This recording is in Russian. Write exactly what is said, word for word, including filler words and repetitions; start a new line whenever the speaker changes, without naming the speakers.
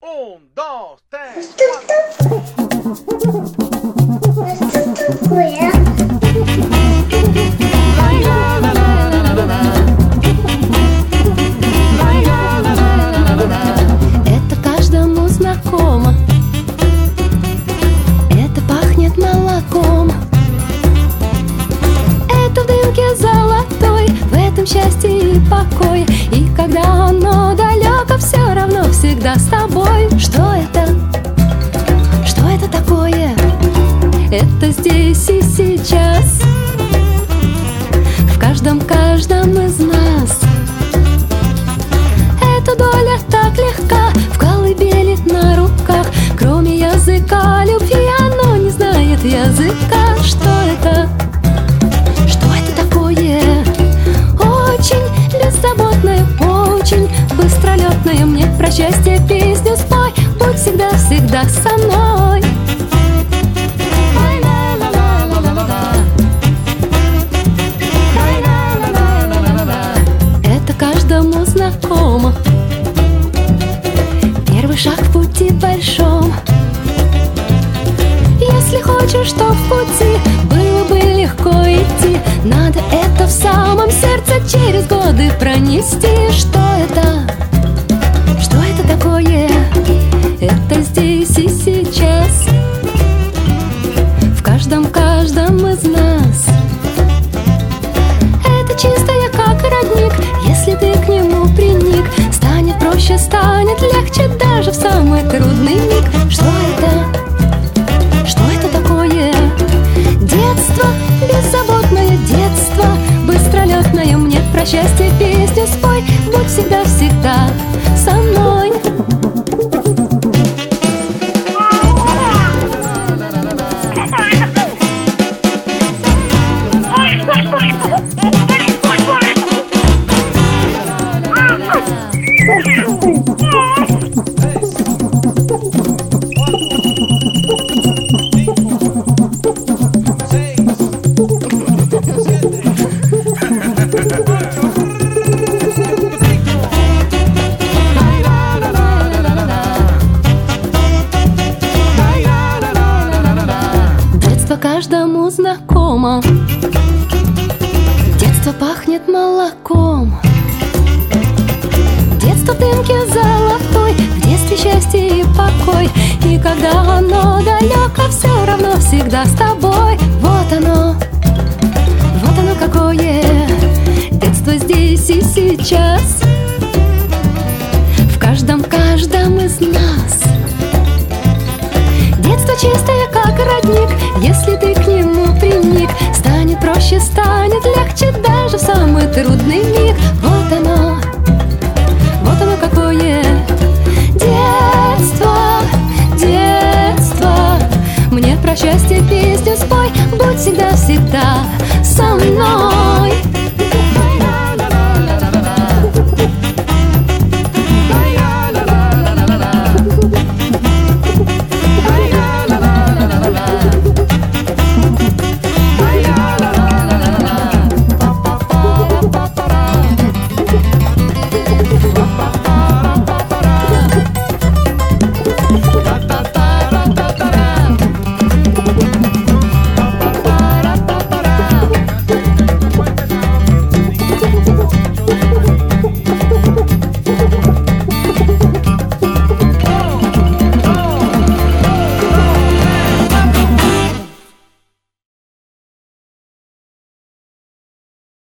Un, dos, tres,
Это каждому знакомо. Это пахнет молоком. Это в дымке золотой, в этом счастье и покой. И когда оно далеко, все равно всегда с тобой. Что это? Что это такое? Это здесь и сейчас, в каждом, каждом из нас. Эта доля так легка, в колыбели на руках. Кроме языка любви оно не знает языка. Что это? Что это такое? Очень беззаботное, очень быстролетное. Мне про счастье песню спой, будь всегда-всегда со мной. Это каждому знакомо. Первый шаг в пути большом. Если хочешь, то в пути было бы легко идти. Надо это в самом сердце через годы пронести. Что это? Что это такое? Это здесь и сейчас, в каждом, каждом из нас. Это чистое, как родник. Если ты к нему приник, станет проще, станет легче даже в самый трудный миг. Что это? Что это такое? Детство, беззаботное детство, быстролетное. Мне про счастье песню спой, будь всегда-всегда со мной. Детство каждому знакомо. Детство пахнет молоком. Детство в дымке золотой, в детстве счастье и покой. И когда оно далеко, все равно всегда с тобой. Вот оно, вот оно какое детство здесь и сейчас, в каждом, каждом